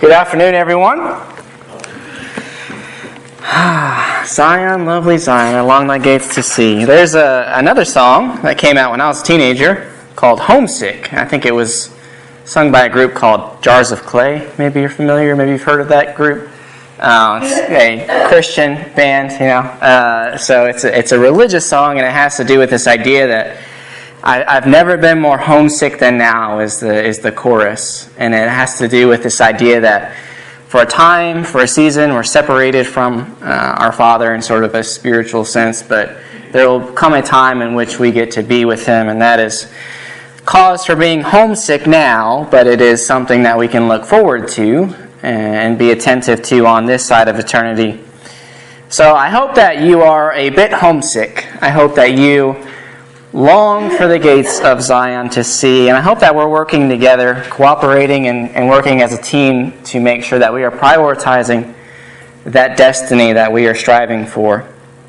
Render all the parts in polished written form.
Good afternoon, everyone. Zion, lovely Zion, along thy gates to see. There's another song that came out when I was a teenager called Homesick. I think it was sung by a group called Jars of Clay. Maybe you're familiar, maybe you've heard of that group. It's a Christian band, so it's a religious song, and it has to do with this idea that I've never been more homesick than now is the chorus. And it has to do with this idea that for a time, for a season, we're separated from our Father in sort of a spiritual sense, but there will come a time in which we get to be with Him, and that is cause for being homesick now, but it is something that we can look forward to and be attentive to on this side of eternity. So I hope that you are a bit homesick. I hope that you long for the gates of Zion to see, and I hope that we're working together, cooperating and working as a team to make sure that we are prioritizing that destiny that we are striving for.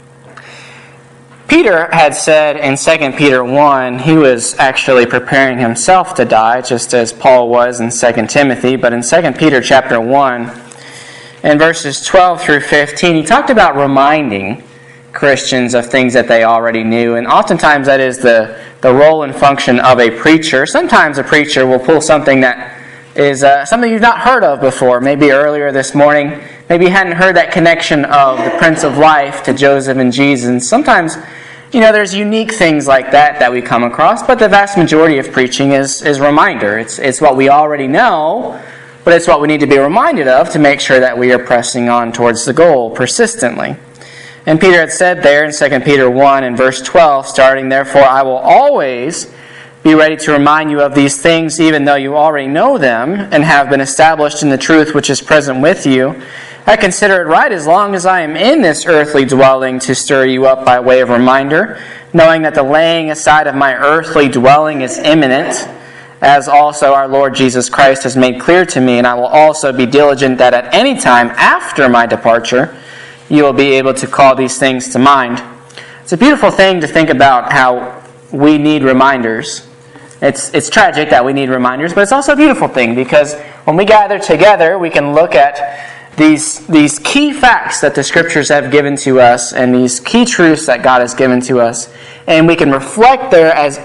Peter had said in 2 Peter 1, he was actually preparing himself to die, just as Paul was in 2 Timothy, but in 2 Peter chapter 1, in verses 12 through 15, he talked about reminding Christians of things that they already knew, and oftentimes that is the role and function of a preacher. Sometimes a preacher will pull something that is something you've not heard of before. Maybe earlier this morning, maybe you hadn't heard that connection of the Prince of Life to Joseph and Jesus. And sometimes, there's unique things like that we come across, but the vast majority of preaching is reminder. It's what we already know, but it's what we need to be reminded of to make sure that we are pressing on towards the goal persistently. And Peter had said there in 2 Peter 1 and verse 12, starting, "Therefore I will always be ready to remind you of these things, even though you already know them and have been established in the truth which is present with you. I consider it right as long as I am in this earthly dwelling to stir you up by way of reminder, knowing that the laying aside of my earthly dwelling is imminent, as also our Lord Jesus Christ has made clear to me, and I will also be diligent that at any time after my departure you will be able to call these things to mind." It's a beautiful thing to think about how we need reminders. It's tragic that we need reminders, but it's also a beautiful thing because when we gather together, we can look at these key facts that the Scriptures have given to us and these key truths that God has given to us, and we can reflect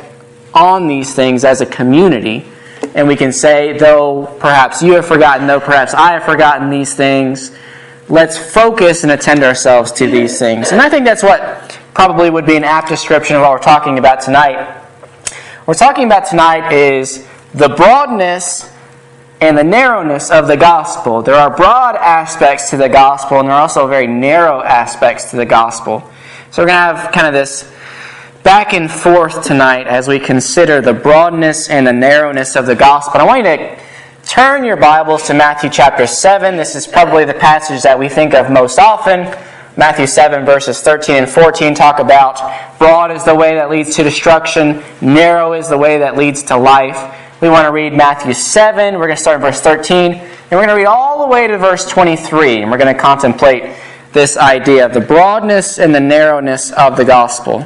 on these things as a community, and we can say, though perhaps you have forgotten, though perhaps I have forgotten these things, let's focus and attend ourselves to these things. And I think that's what probably would be an apt description of what we're talking about tonight. What we're talking about tonight is the broadness and the narrowness of the gospel. There are broad aspects to the gospel, and there are also very narrow aspects to the gospel. So we're going to have kind of this back and forth tonight as we consider the broadness and the narrowness of the gospel. And I want you to turn your Bibles to Matthew chapter 7. This is probably the passage that we think of most often. Matthew 7 verses 13 and 14 talk about broad is the way that leads to destruction, narrow is the way that leads to life. We want to read Matthew 7. We're going to start in verse 13, and we're going to read all the way to verse 23, and we're going to contemplate this idea of the broadness and the narrowness of the gospel.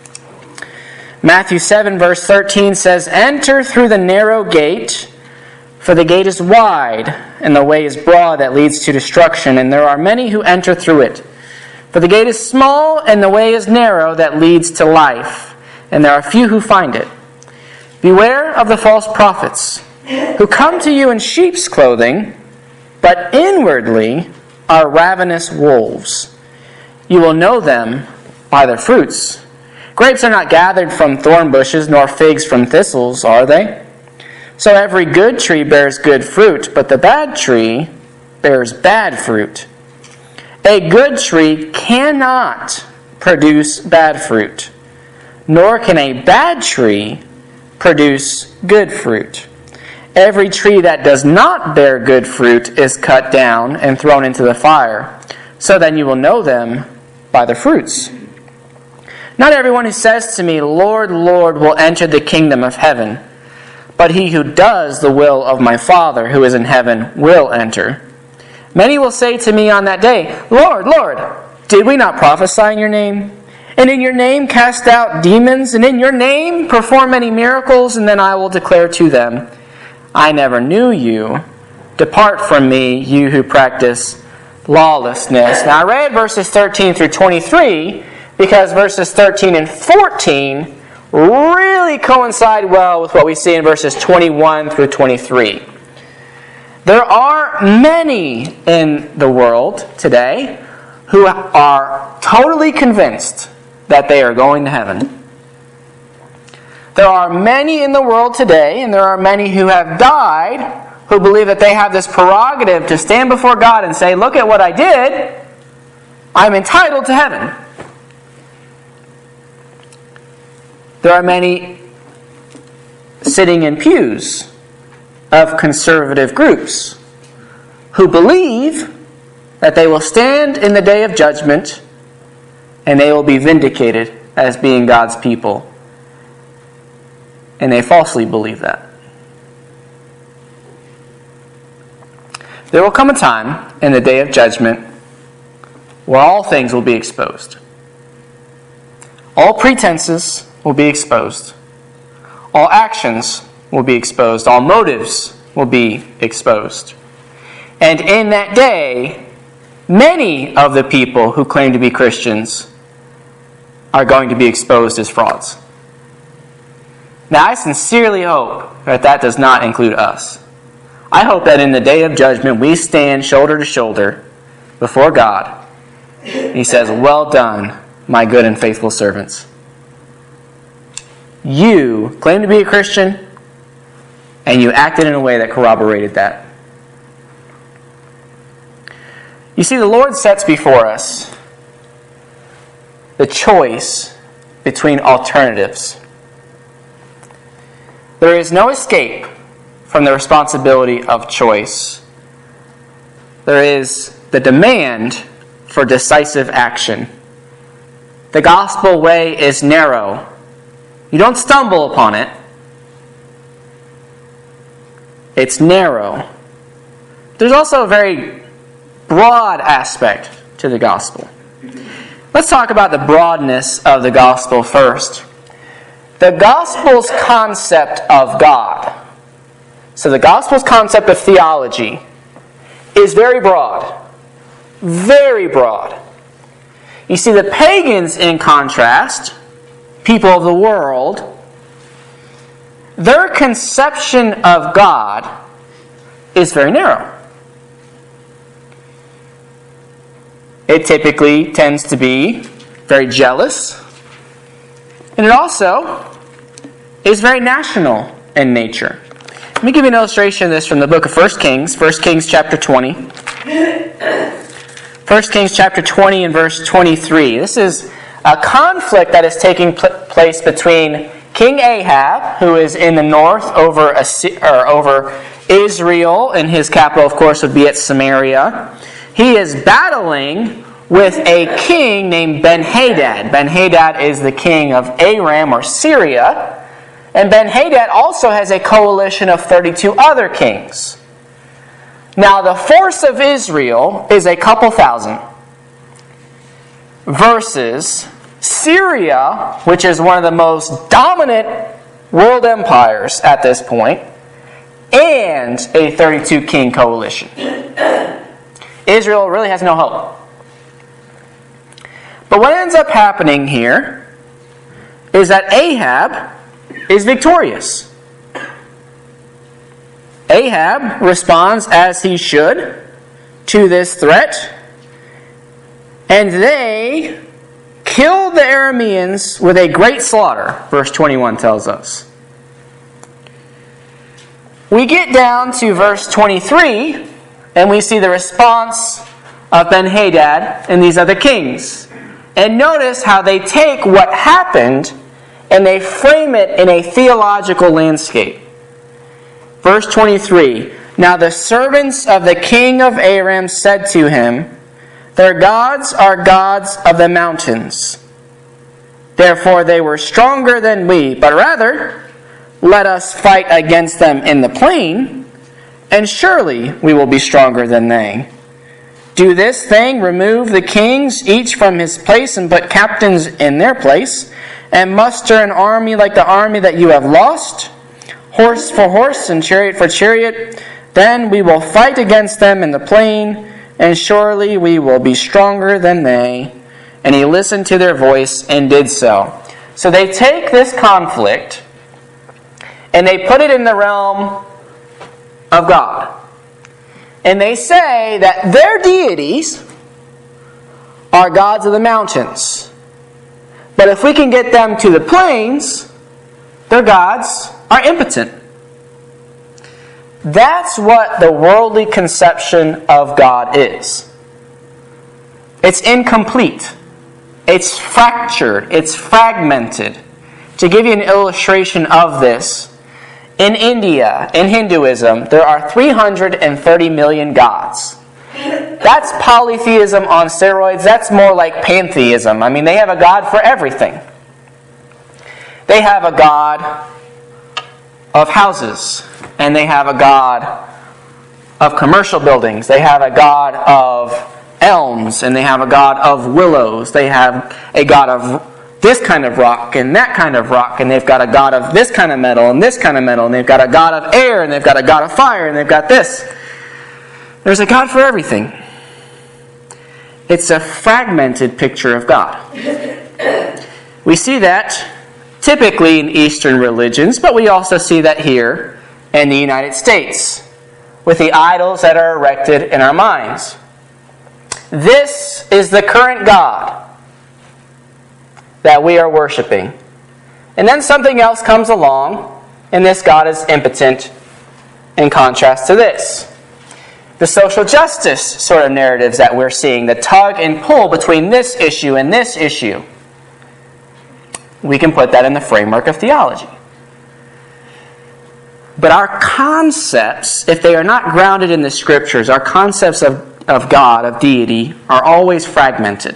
Matthew 7 verse 13 says, "Enter through the narrow gate, for the gate is wide, and the way is broad that leads to destruction, and there are many who enter through it. For the gate is small, and the way is narrow that leads to life, and there are few who find it. Beware of the false prophets, who come to you in sheep's clothing, but inwardly are ravenous wolves. You will know them by their fruits. Grapes are not gathered from thorn bushes, nor figs from thistles, are they? So every good tree bears good fruit, but the bad tree bears bad fruit. A good tree cannot produce bad fruit, nor can a bad tree produce good fruit. Every tree that does not bear good fruit is cut down and thrown into the fire. So then you will know them by their fruits. Not everyone who says to me, 'Lord, Lord,' will enter the kingdom of heaven, but he who does the will of my Father who is in heaven will enter. Many will say to me on that day, 'Lord, Lord, did we not prophesy in your name? And in your name cast out demons, and in your name perform many miracles?' And then I will declare to them, 'I never knew you. Depart from me, you who practice lawlessness. Now I read verses 13 through 23 because verses 13 and 14 really coincide well with what we see in verses 21 through 23. There are many in the world today who are totally convinced that they are going to heaven. There are many in the world today, and there are many who have died, who believe that they have this prerogative to stand before God and say, look at what I did, I'm entitled to heaven. There are many sitting in pews of conservative groups who believe that they will stand in the day of judgment and they will be vindicated as being God's people. And they falsely believe that. There will come a time in the day of judgment where all things will be exposed. All pretenses will be exposed. All actions will be exposed. All motives will be exposed. And in that day, many of the people who claim to be Christians are going to be exposed as frauds. Now, I sincerely hope that that does not include us. I hope that in the day of judgment we stand shoulder to shoulder before God. He says, well done, my good and faithful servants. You claim to be a Christian, and you acted in a way that corroborated that. You see, the Lord sets before us the choice between alternatives. There is no escape from the responsibility of choice. There is the demand for decisive action. The gospel way is narrow. You don't stumble upon it. It's narrow. There's also a very broad aspect to the gospel. Let's talk about the broadness of the gospel first. The gospel's concept of God, so the gospel's concept of theology, is very broad. Very broad. You see, the pagans, in contrast, people of the world, their conception of God is very narrow. It typically tends to be very jealous, and it also is very national in nature. Let me give you an illustration of this from the book of 1 Kings, 1 Kings chapter 20. 1 Kings chapter 20 and verse 23. This is a conflict that is taking place between King Ahab, who is in the north over Israel, and his capital, of course, would be at Samaria. He is battling with a king named Ben-Hadad. Ben-Hadad is the king of Aram, or Syria. And Ben-Hadad also has a coalition of 32 other kings. Now, the force of Israel is a couple thousand, versus Syria, which is one of the most dominant world empires at this point, and a 32-king coalition. Israel really has no hope. But what ends up happening here is that Ahab is victorious. Ahab responds as he should to this threat, and they killed the Arameans with a great slaughter, verse 21 tells us. We get down to verse 23, and we see the response of Ben-Hadad and these other kings. And notice how they take what happened and they frame it in a theological landscape. Verse 23, Now the servants of the king of Aram said to him, Their gods are gods of the mountains. Therefore they were stronger than we, but rather, let us fight against them in the plain, and surely we will be stronger than they. Do this thing, remove the kings, each from his place, and put captains in their place, and muster an army like the army that you have lost, horse for horse and chariot for chariot. Then we will fight against them in the plain, and surely we will be stronger than they. And he listened to their voice and did so. So they take this conflict and they put it in the realm of God. And they say that their deities are gods of the mountains. But if we can get them to the plains, their gods are impotent. That's what the worldly conception of God is. It's incomplete. It's fractured. It's fragmented. To give you an illustration of this, in India, in Hinduism, there are 330 million gods. That's polytheism on steroids. That's more like pantheism. I mean, they have a god for everything. They have a god of houses, and they have a god of commercial buildings. They have a god of elms, and they have a god of willows. They have a god of this kind of rock and that kind of rock, and they've got a god of this kind of metal and this kind of metal, and they've got a god of air, and they've got a god of fire, and they've got this. There's a god for everything. It's a fragmented picture of God. We see that typically in Eastern religions, but we also see that here in the United States with the idols that are erected in our minds. This is the current God that we are worshiping. And then something else comes along, and this God is impotent in contrast to this. The social justice sort of narratives that we're seeing, the tug and pull between this issue and this issue, we can put that in the framework of theology. But our concepts, if they are not grounded in the Scriptures, our concepts of God, of deity, are always fragmented.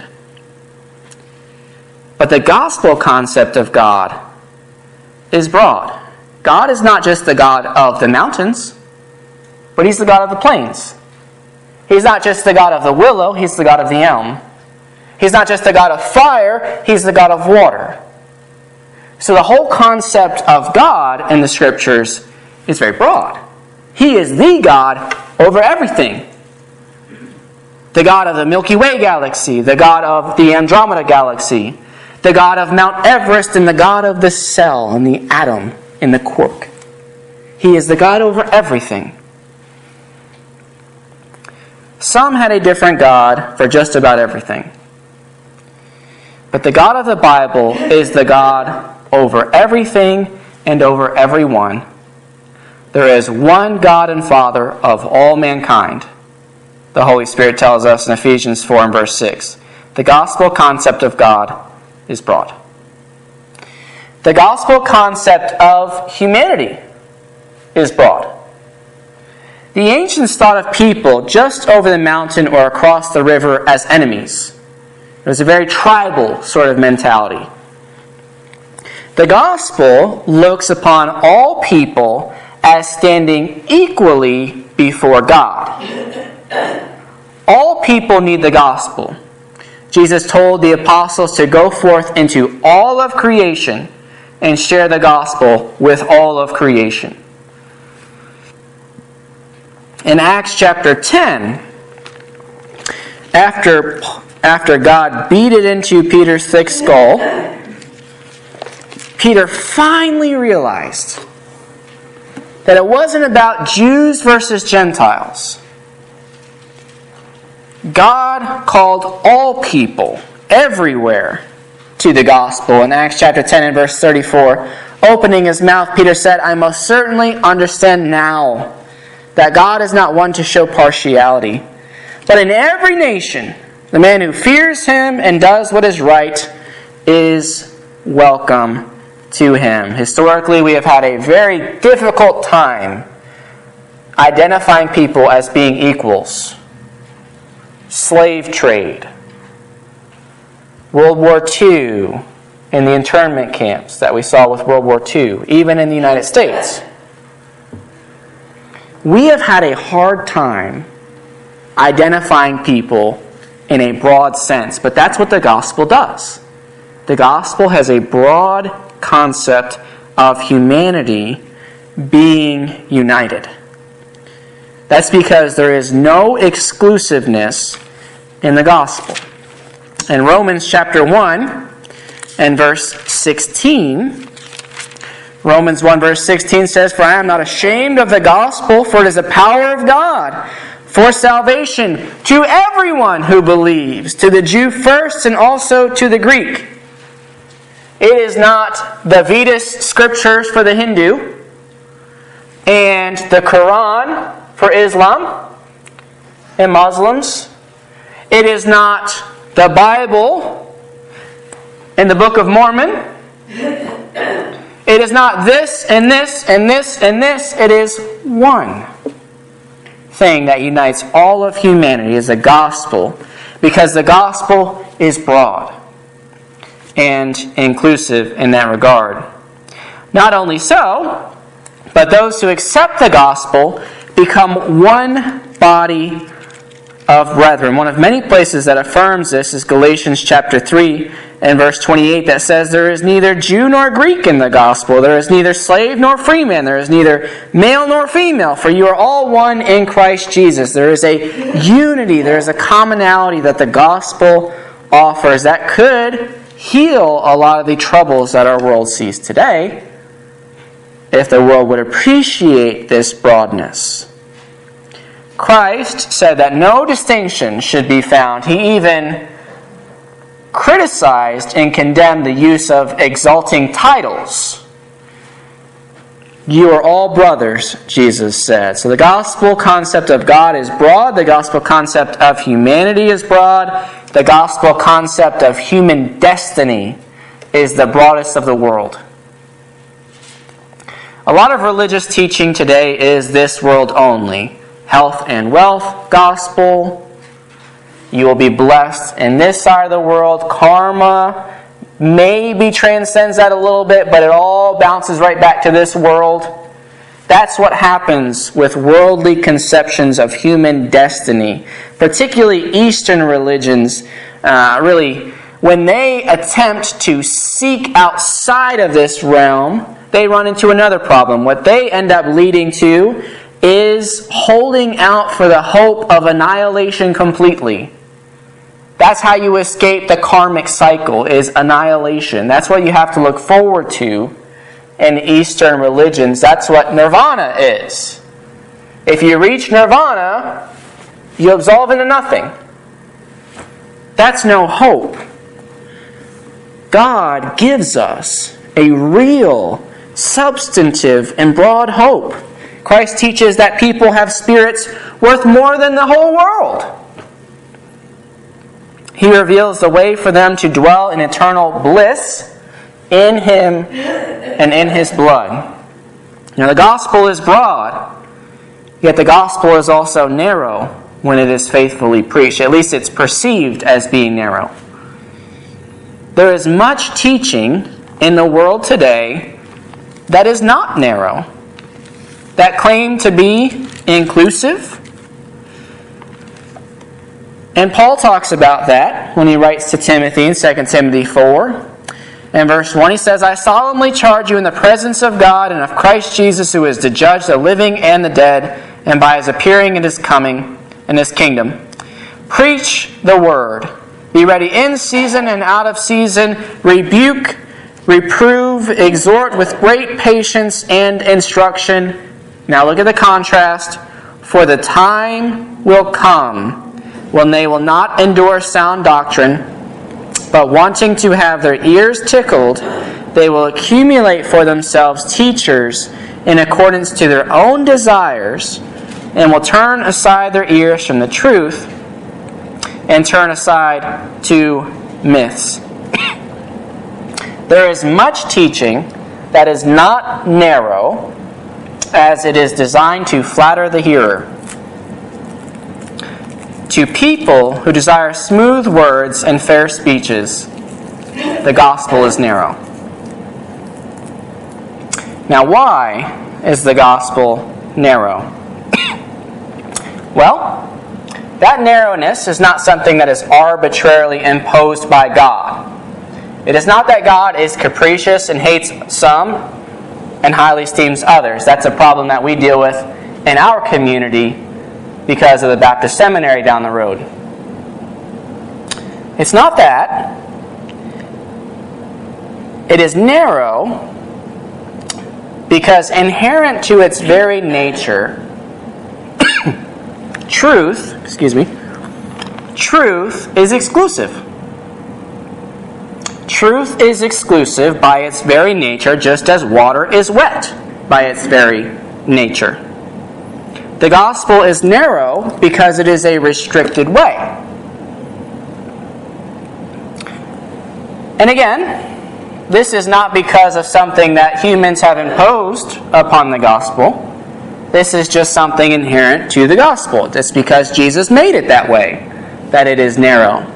But the gospel concept of God is broad. God is not just the God of the mountains, but He's the God of the plains. He's not just the God of the willow, He's the God of the elm. He's not just the God of fire, He's the God of water. So the whole concept of God in the Scriptures is very broad. He is the God over everything. The God of the Milky Way galaxy, the God of the Andromeda galaxy, the God of Mount Everest, and the God of the cell and the atom and the quark. He is the God over everything. Some had a different God for just about everything. But the God of the Bible is the God over everything and over everyone. There is one God and Father of all mankind. The Holy Spirit tells us in Ephesians 4 and verse 6. The gospel concept of God is broad. The gospel concept of humanity is broad. The ancients thought of people just over the mountain or across the river as enemies. It was a very tribal sort of mentality. The gospel looks upon all people as standing equally before God. All people need the gospel. Jesus told the apostles to go forth into all of creation and share the gospel with all of creation. In Acts chapter 10, after God beat it into Peter's thick skull, Peter finally realized that it wasn't about Jews versus Gentiles. God called all people everywhere to the gospel. In Acts chapter 10 and verse 34, opening his mouth, Peter said, I most certainly understand now that God is not one to show partiality, but in every nation, the man who fears Him and does what is right is welcome to Him. Historically, we have had a very difficult time identifying people as being equals. Slave trade, World War II, and the internment camps that we saw with World War II, even in the United States. We have had a hard time identifying people in a broad sense, but that's what the gospel does. The gospel has a broad concept of humanity being united. That's because there is no exclusiveness in the gospel. In Romans chapter 1 and verse 16, Romans 1 verse 16 says, "For I am not ashamed of the gospel, for it is the power of God for salvation to everyone who believes, to the Jew first and also to the Greek." It is not the Vedas scriptures for the Hindu and the Quran for Islam and Muslims. It is not the Bible and the Book of Mormon. It is not this and this and this and this. It is one thing that unites all of humanity, is the gospel, because the gospel is broad and inclusive in that regard. Not only so, but those who accept the gospel become one body of brethren. One of many places that affirms this is Galatians chapter 3 and verse 28, that says, "There is neither Jew nor Greek in the gospel. There is neither slave nor free man. There is neither male nor female, for you are all one in Christ Jesus." There is a unity, there is a commonality that the gospel offers that could heal a lot of the troubles that our world sees today if the world would appreciate this broadness. Christ said that no distinction should be found. He even criticized and condemned the use of exalting titles. "You are all brothers," Jesus said. So the gospel concept of God is broad. The gospel concept of humanity is broad. The gospel concept of human destiny is the broadest of the world. A lot of religious teaching today is this world only. Health and wealth gospel. You will be blessed in this side of the world. Karma maybe transcends that a little bit, but it all bounces right back to this world. That's what happens with worldly conceptions of human destiny. Particularly Eastern religions, really, when they attempt to seek outside of this realm, they run into another problem. What they end up leading to is holding out for the hope of annihilation completely. That's how you escape the karmic cycle, is annihilation. That's what you have to look forward to in Eastern religions. That's what nirvana is. If you reach nirvana, you absolve into nothing. That's no hope. God gives us a real, substantive, and broad hope. Christ teaches that people have spirits worth more than the whole world. He reveals the way for them to dwell in eternal bliss in Him and in His blood. Now, the gospel is broad, yet the gospel is also narrow when it is faithfully preached. At least it's perceived as being narrow. There is much teaching in the world today that is not narrow, that claim to be inclusive. And Paul talks about that when he writes to Timothy in 2 Timothy 4. In verse 1 he says, "I solemnly charge you in the presence of God and of Christ Jesus, who is to judge the living and the dead, and by His appearing and His coming in His kingdom. Preach the word. Be ready in season and out of season. Rebuke, reprove, exhort with great patience and instruction." Now look at the contrast. "For the time will come when they will not endure sound doctrine, but wanting to have their ears tickled, they will accumulate for themselves teachers in accordance to their own desires, and will turn aside their ears from the truth and turn aside to myths." There is much teaching that is not narrow, as it is designed to flatter the hearer. To people who desire smooth words and fair speeches, the gospel is narrow. Now, why is the gospel narrow? Well, that narrowness is not something that is arbitrarily imposed by God. It is not that God is capricious and hates some and highly esteems others. That's a problem that we deal with in our community because of the Baptist seminary down the road. It's not that. It is narrow because inherent to its very nature, truth is exclusive. Truth is exclusive by its very nature, just as water is wet by its very nature. The gospel is narrow because it is a restricted way. And again, this is not because of something that humans have imposed upon the gospel. This is just something inherent to the gospel. It's because Jesus made it that way, that it is narrow.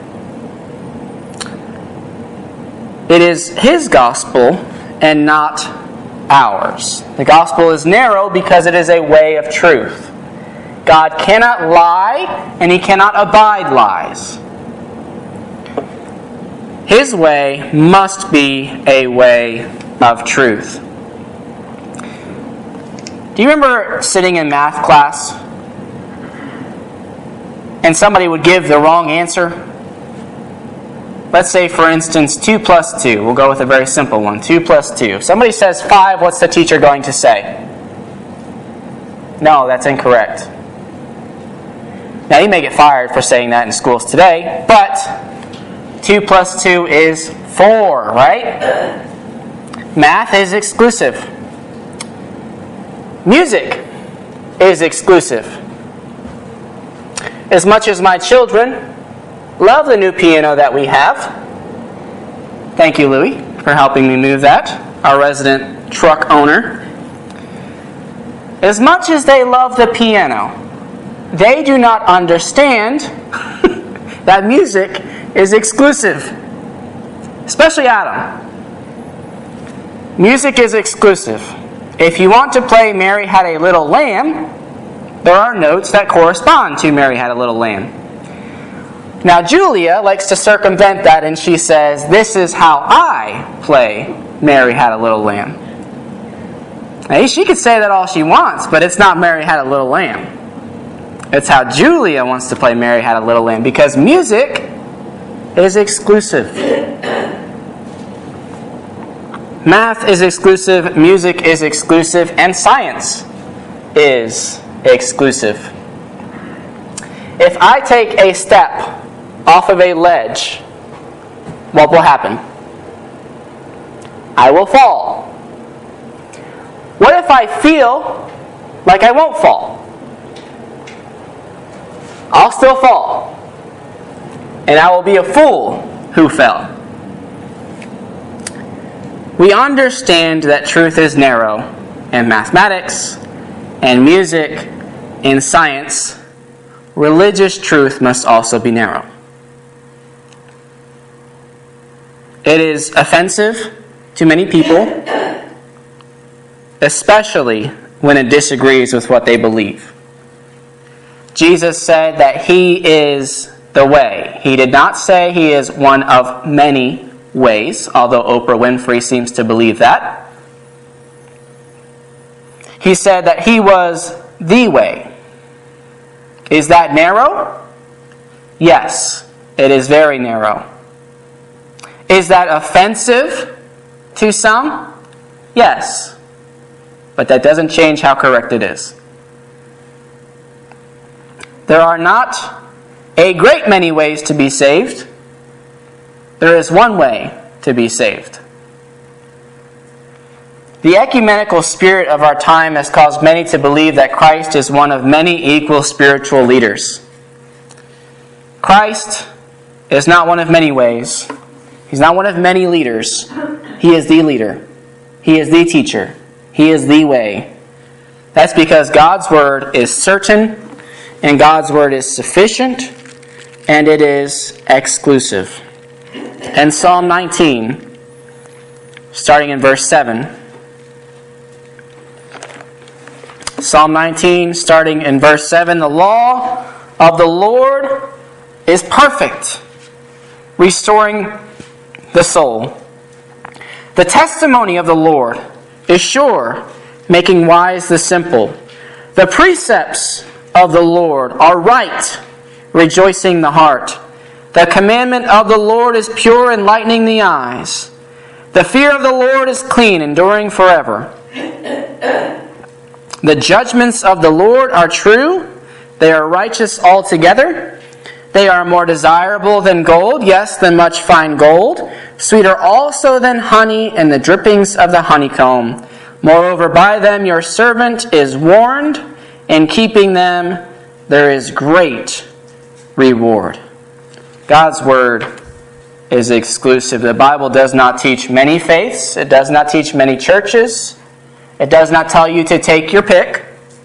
It is His gospel and not ours. The gospel is narrow because it is a way of truth. God cannot lie, and He cannot abide lies. His way must be a way of truth. Do you remember sitting in math class and somebody would give the wrong answer? Let's say, for instance, 2 plus 2. We'll go with a very simple one. 2 plus 2. If somebody says 5, what's the teacher going to say? No, that's incorrect. Now, you may get fired for saying that in schools today, but 2 plus 2 is 4, right? Math is exclusive. Music is exclusive. As much as my children love the new piano that we have, thank you, Louie, for helping me move that, our resident truck owner. As much as they love the piano, they do not understand that music is exclusive. Especially Adam. Music is exclusive. If you want to play Mary Had a Little Lamb, there are notes that correspond to Mary Had a Little Lamb. Now Julia likes to circumvent that, and she says, this is how I play Mary Had a Little Lamb. Hey, she could say that all she wants, but it's not Mary Had a Little Lamb. It's how Julia wants to play Mary Had a Little Lamb, because music is exclusive. Math is exclusive, music is exclusive, and science is exclusive. If I take a step off of a ledge, what will happen? I will fall. What if I feel like I won't fall? I'll still fall. And I will be a fool who fell. We understand that truth is narrow in mathematics and music and science. Religious truth must also be narrow. It is offensive to many people, especially when it disagrees with what they believe. Jesus said that He is the way. He did not say He is one of many ways, although Oprah Winfrey seems to believe that. He said that He was the way. Is that narrow? Yes, it is very narrow. Is that offensive to some? Yes. But that doesn't change how correct it is. There are not a great many ways to be saved. There is one way to be saved. The ecumenical spirit of our time has caused many to believe that Christ is one of many equal spiritual leaders. Christ is not one of many ways. He's not one of many leaders. He is the leader. He is the teacher. He is the way. That's because God's word is certain, and God's word is sufficient, and it is exclusive. And Psalm 19, starting in verse 7. Psalm 19, starting in verse 7. The law of the Lord is perfect, restoring the soul. The testimony of the Lord is sure, making wise the simple. The precepts of the Lord are right, rejoicing the heart. The commandment of the Lord is pure, enlightening the eyes. The fear of the Lord is clean, enduring forever. The judgments of the Lord are true. They are righteous altogether. They are more desirable than gold, yes, than much fine gold. Sweeter also than honey and the drippings of the honeycomb. Moreover, by them your servant is warned. In keeping them, there is great reward. God's word is exclusive. The Bible does not teach many faiths. It does not teach many churches. It does not tell you to take your pick.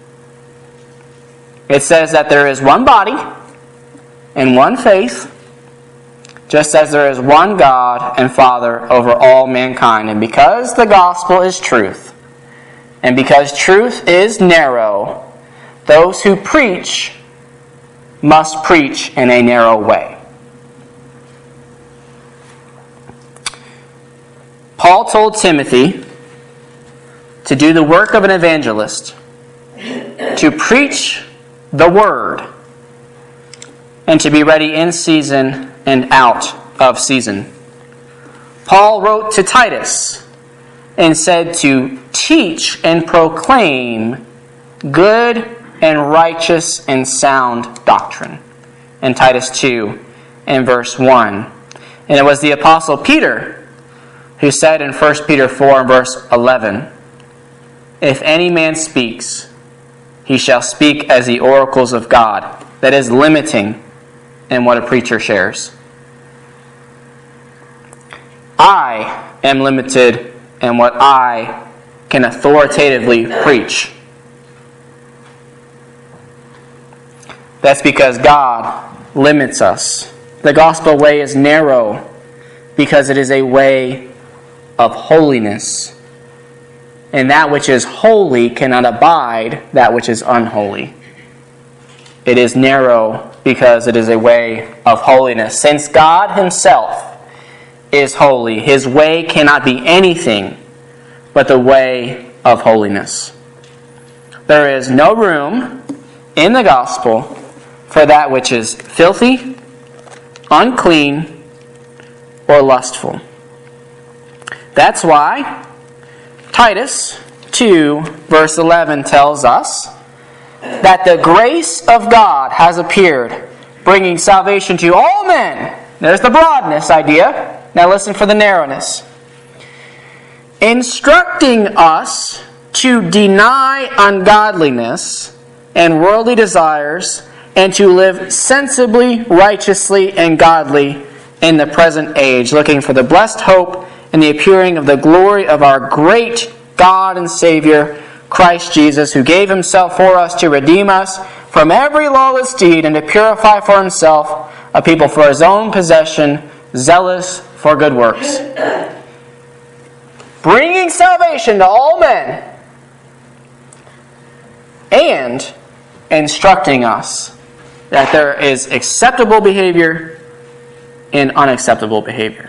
It says that there is one body and one faith, just as there is one God and Father over all mankind. And because the gospel is truth, and because truth is narrow, those who preach must preach in a narrow way. Paul told Timothy to do the work of an evangelist, to preach the word, and to be ready in season and out of season. Paul wrote to Titus and said to teach and proclaim good and righteous and sound doctrine in Titus 2 and verse 1. And it was the Apostle Peter who said in 1 Peter 4 and verse 11, if any man speaks, he shall speak as the oracles of God. That is limiting in what a preacher shares. I am limited in what I can authoritatively preach. That's because God limits us. The gospel way is narrow because it is a way of holiness. And that which is holy cannot abide that which is unholy. It is narrow because it is a way of holiness. Since God himself is holy, his way cannot be anything but the way of holiness. There is no room in the gospel for that which is filthy, unclean, or lustful. That's why Titus 2 verse 11 tells us that the grace of God has appeared, bringing salvation to all men. There's the broadness idea. Now listen for the narrowness. Instructing us to deny ungodliness and worldly desires, and to live sensibly, righteously, and godly in the present age, looking for the blessed hope and the appearing of the glory of our great God and Savior, Christ Jesus, who gave himself for us to redeem us from every lawless deed and to purify for himself a people for his own possession, zealous for good works. Bringing salvation to all men and instructing us that there is acceptable behavior and unacceptable behavior.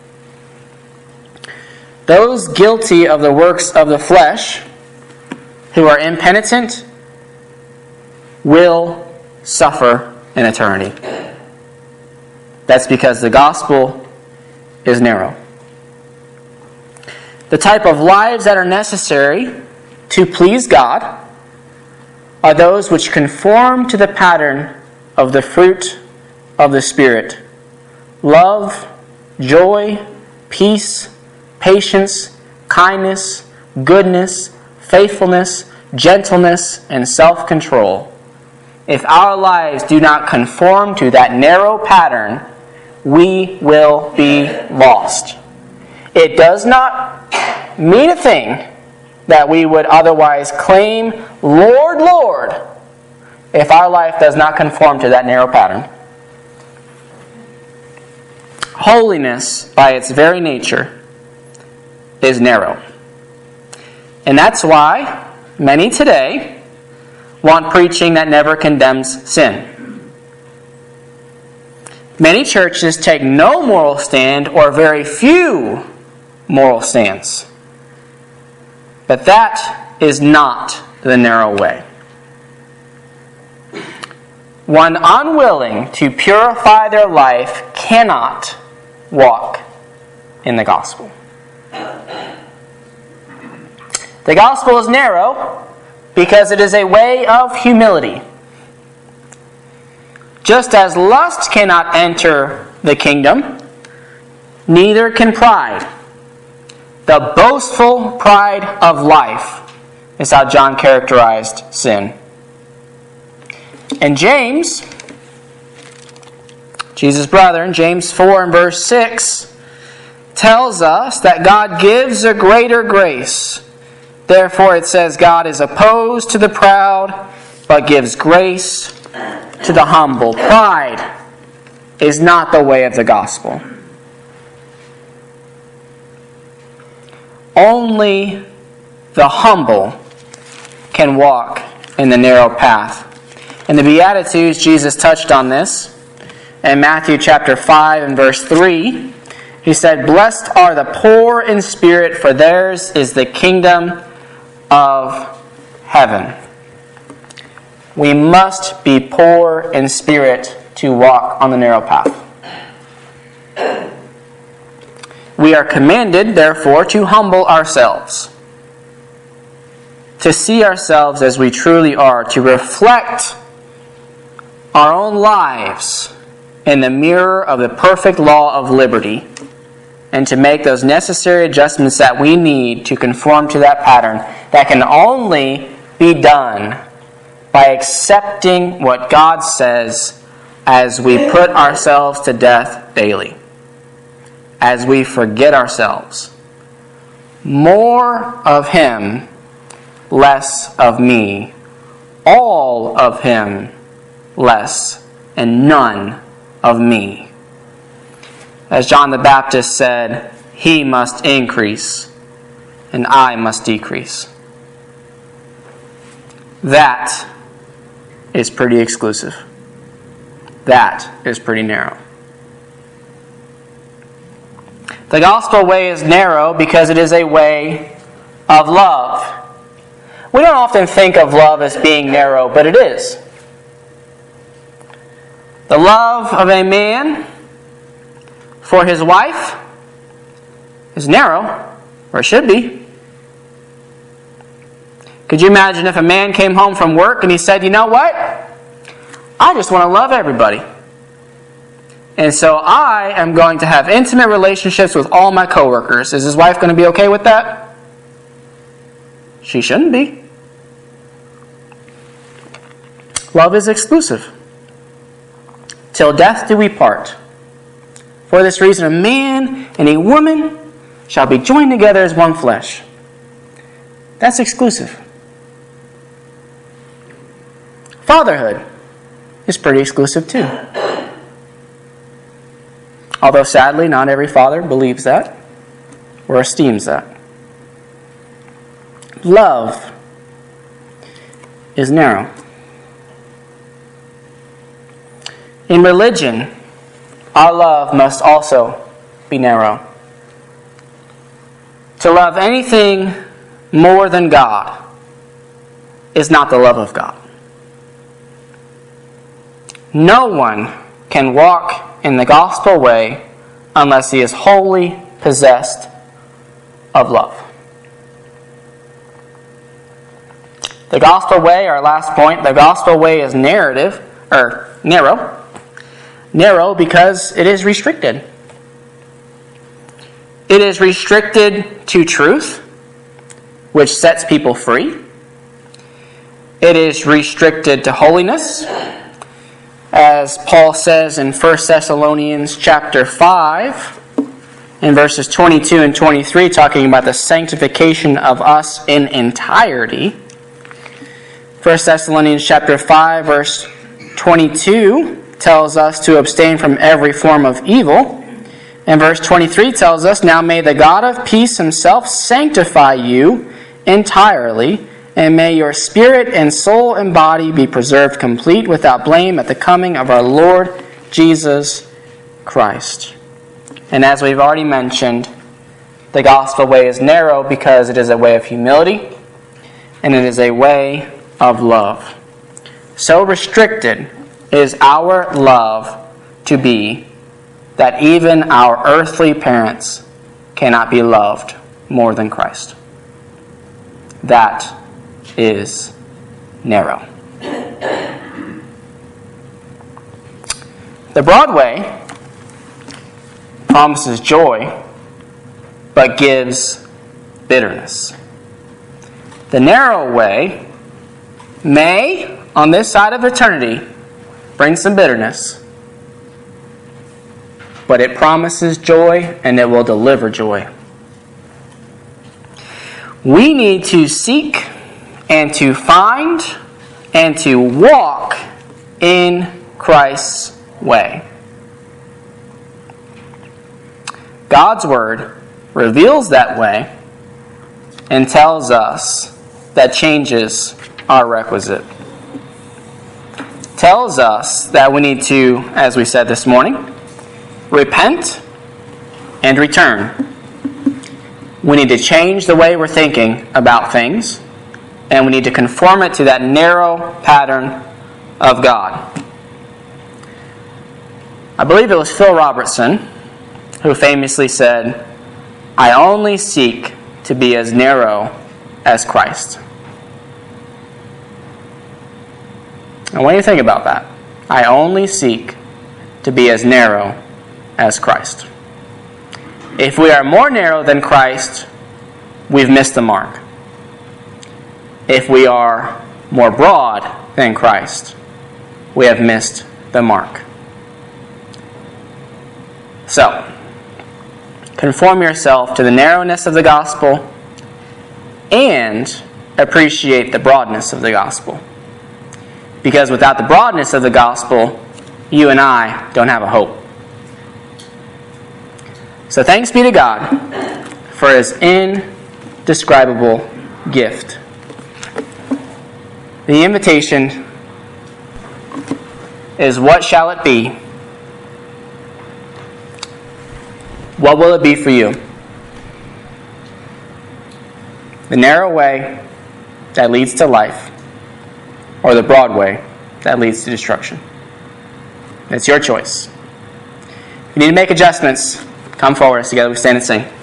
Those guilty of the works of the flesh who are impenitent will suffer in eternity. That's because the gospel is narrow. The type of lives that are necessary to please God are those which conform to the pattern of the fruit of the Spirit: love, joy, peace, patience, kindness, goodness, faithfulness, gentleness, and self-control. If our lives do not conform to that narrow pattern, we will be lost. It does not mean a thing that we would otherwise claim, Lord, Lord, if our life does not conform to that narrow pattern. Holiness, by its very nature, is narrow. And that's why many today want preaching that never condemns sin. Many churches take no moral stand or very few moral stands. But that is not the narrow way. one unwilling to purify their life cannot walk in the gospel. The gospel is narrow because it is a way of humility. Just as lust cannot enter the kingdom, neither can pride. The boastful pride of life is how John characterized sin. And James, Jesus' brother, in James 4 and verse 6, tells us that God gives a greater grace. Therefore it says God is opposed to the proud, but gives grace to the humble. Pride is not the way of the gospel. Only the humble can walk in the narrow path. In the Beatitudes, Jesus touched on this. In Matthew chapter 5 and verse 3, he said, "Blessed are the poor in spirit, for theirs is the kingdom of heaven." We must be poor in spirit to walk on the narrow path. We are commanded, therefore, to humble ourselves, to see ourselves as we truly are, to reflect our own lives in the mirror of the perfect law of liberty, and to make those necessary adjustments that we need to conform to that pattern that can only be done by accepting what God says as we put ourselves to death daily, as we forget ourselves. More of Him, less of me. All of Him, less, and none of me. As John the Baptist said, He must increase, and I must decrease. That is pretty exclusive. That is pretty narrow. The gospel way is narrow because it is a way of love. We don't often think of love as being narrow, but it is. The love of a man for his wife is narrow, or it should be. Could you imagine if a man came home from work and he said, "You know what? I just want to love everybody. And so I am going to have intimate relationships with all my coworkers." Is his wife going to be okay with that? She shouldn't be. Love is exclusive. Till death do we part. For this reason, a man and a woman shall be joined together as one flesh. That's exclusive. Fatherhood is pretty exclusive too. Although sadly, not every father believes that or esteems that. Love is narrow. In religion, our love must also be narrow. To love anything more than God is not the love of God. No one can walk in the gospel way unless he is wholly possessed of love. The gospel way, our last point, the gospel way is narrow. Narrow because it is restricted. It is restricted to truth, which sets people free. It is restricted to holiness, as Paul says in 1 Thessalonians chapter 5, in verses 22 and 23, talking about the sanctification of us in entirety. 1 Thessalonians chapter 5, verse 22 tells us to abstain from every form of evil. And verse 23 tells us, "Now may the God of peace himself sanctify you entirely, and may your spirit and soul and body be preserved complete without blame at the coming of our Lord Jesus Christ." And as we've already mentioned, the gospel way is narrow because it is a way of humility, and it is a way of love. So restricted is our love to be that even our earthly parents cannot be loved more than Christ. That is narrow. The broad way promises joy, but gives bitterness. The narrow way may, on this side of eternity, bring some bitterness, but it promises joy and it will deliver joy. We need to seek and to find and to walk in Christ's way. God's Word reveals that way and tells us that changes are requisite. Tells us that we need to, as we said this morning, repent and return. We need to change the way we're thinking about things, and we need to conform it to that narrow pattern of God. I believe it was Phil Robertson who famously said, "I only seek to be as narrow as Christ." And what do you think about that? I only seek to be as narrow as Christ. If we are more narrow than Christ, we've missed the mark. If we are more broad than Christ, we have missed the mark. So, conform yourself to the narrowness of the gospel and appreciate the broadness of the gospel. Because without the broadness of the gospel, you and I don't have a hope. So thanks be to God for His indescribable gift. The invitation is, what shall it be? What will it be for you? The narrow way that leads to life, or the broad way that leads to destruction? It's your choice. If you need to make adjustments, come forward as together we stand and sing.